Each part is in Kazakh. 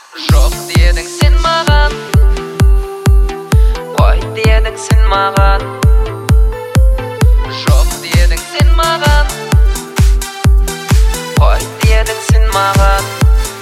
Жоқ дедің сен маған, қой дедің сен маған. Жоқ дедің сен маған, қой дедің сен маған.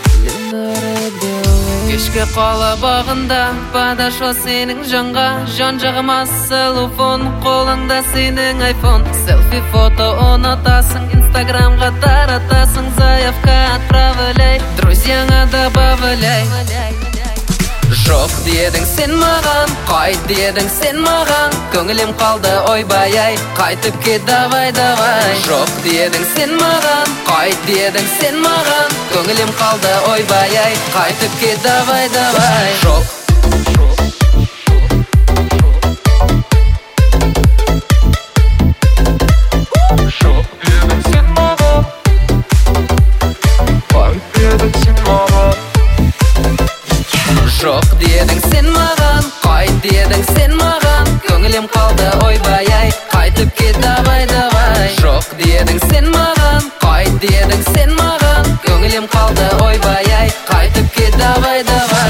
Кешке қала бағында падашо сенің жанға, жан-жағым асылу фон, қолыңда сенің айфон. Селфи фото ұнатасың, инстаграмға таратасың, заявка отправляй, друзьяңа добавляй. Жоқ дедің сен маған, қайт дедің сен маған, көңілім қалды ойбай-ай, қайтып кет давай. Жоқ дедің сен маған, қайт дедің сен маған, көңілім қалды ойбай-ай, қайтып кет давай. Жоқ Жоқ дедің сен маған, қайт дедің сен маған, көңілім қалды ойбай-ай, қайтып кет давай. Жоқ дедің сен маған, қайт дедің сен маған, көңілім қалды ойбай-ай, қайтып кет давай.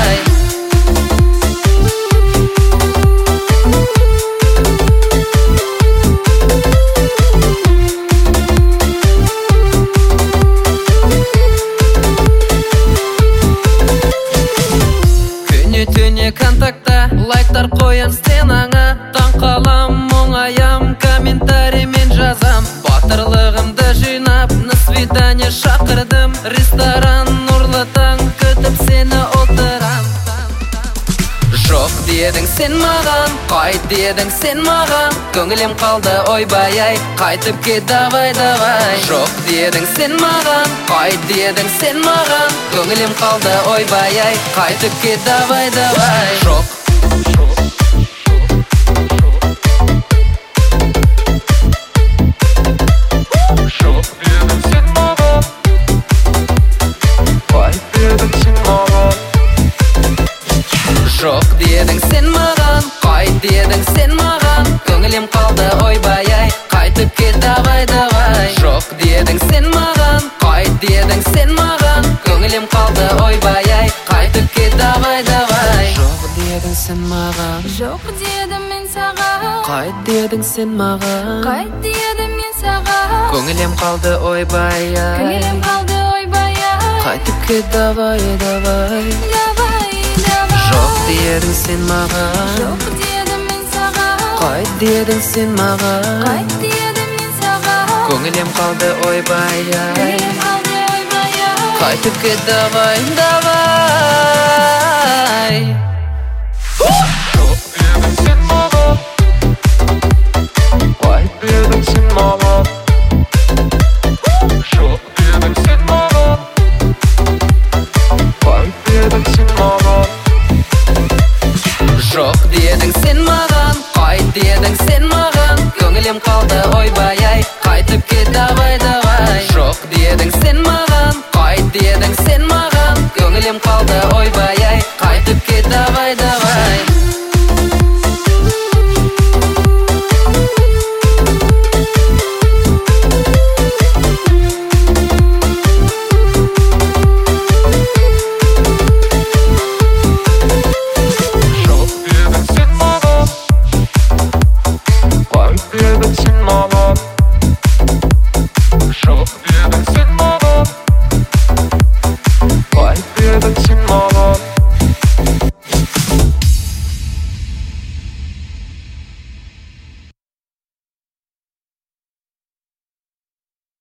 Түне контакта лайктар қоям стенаңа, таң қалам мұңаям, комментариймен жазам. Батырлығымды жинап, на свидание шақырдым, ресторан нұрлы таң, күтіп сені отырам. Жоқ дедің сен маған, қайт дедің сен маған, көңілім қалды ойбай-ай, қайтып кет давай. Жоқ дедің сен маған, қайт дедің сен маған, көңілім қалды ойбай-ай, қайтып кет давай. Жоқ Жоқ дедің сен маған, қайт дедің сен маған, көңілім қалды ойбай-ай, қайтып кет давай. Жоқ дедің сен маған, қайт дедің сен маған, көңілім қалды ойбай-ай, қайтып кет давай. Жоқ дедің сен маған, жоқ дедім мен саған, қайт дедің сен маған, қайт дедім мен саған, көңілім қалды ойбай-ай, көңілім қалды ойбай-ай, қайтып кет давай. Жоқ дедің сен маған, жоқ дедім мен саған, қайт дедің сен маған, қайт дедім мен саған, көңілім қалды ойбай-ай, көңілім қалды ойбай-ай, қайтып кет давай. Жоқ дедің сен маған, қайт дедің сен маған. Жоқ дедің сен маған, қайт дедің сен маған. Жоқ дедің сен маған, қайт дедің сен маған, көңілім қалды ойбай-ай, қайтып кет давай. Жоқ дедің сен маған, қайт дедің сен маған, көңілім қалды ойбай-ай, қайтып кет давай. Жоқ дедің сен маған, қайт дедің сен